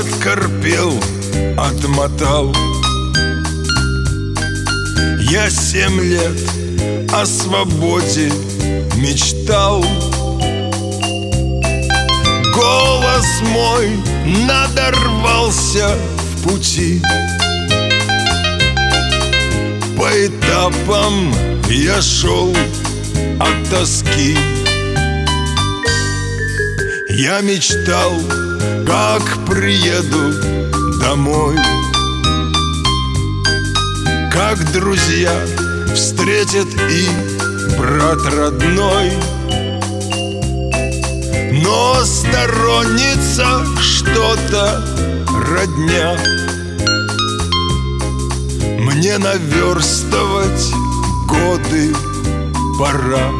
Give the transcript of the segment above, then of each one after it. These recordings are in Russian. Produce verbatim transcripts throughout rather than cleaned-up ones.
откорпел, отмотал. Я семь лет о свободе мечтал. Голос мой надорвался в пути. По этапам я шел от тоски. Я мечтал, как приеду домой, как друзья встретят и брат родной. Но сторонница что-то родня. Мне наверстывать годы пора.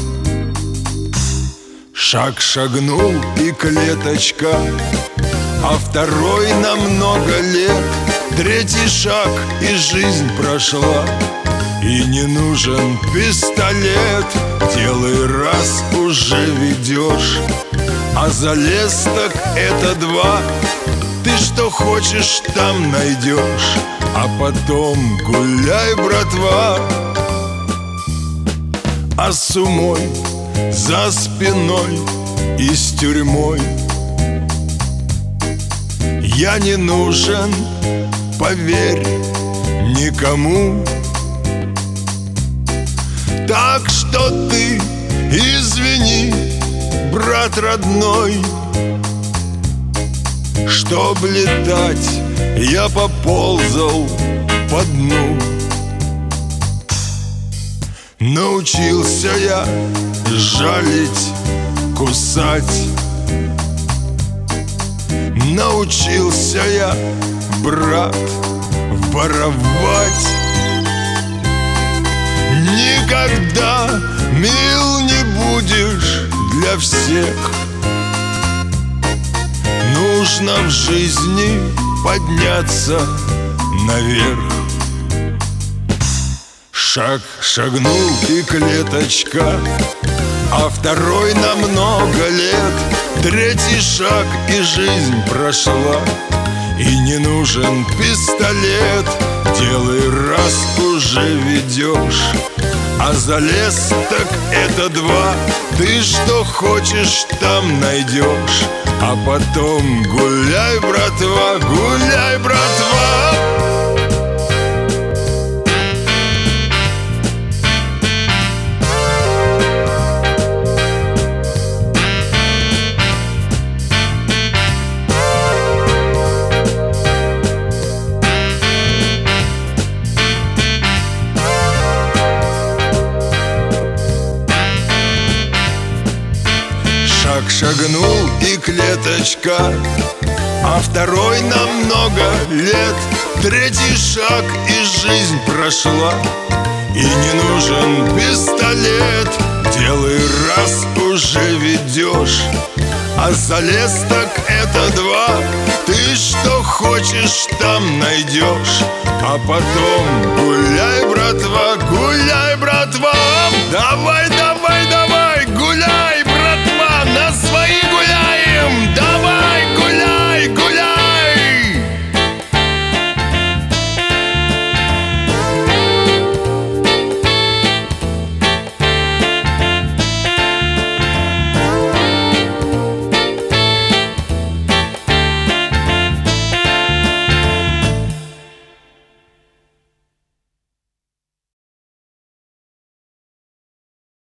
Шаг шагнул и клеточка, а второй на много лет. Третий шаг и жизнь прошла, и не нужен пистолет. Делай раз уже ведешь, а залез так это два. Ты что хочешь, там найдешь, а потом гуляй, братва. А с умой за спиной и с тюрьмой я не нужен, поверь, никому. Так что ты извини, брат родной, чтоб летать, я поползал по дну. Научился я жалить, кусать. Научился я, брат, воровать. Никогда мил не будешь для всех. Нужно в жизни подняться наверх. Шаг шагнул и клеточка, а второй на много лет. Третий шаг и жизнь прошла, и не нужен пистолет. Делай раз уже ведешь, а залез так это два. Ты что хочешь, там найдешь, а потом гуляй, братва, гуляй, братва. Шаг шагнул и клеточка, а второй на много лет. Третий шаг и жизнь прошла, и не нужен пистолет. Делай раз уже ведешь, а залез так это два. Ты что хочешь, там найдешь, а потом гуляй, братва, гуляй, братва. Давай, давай.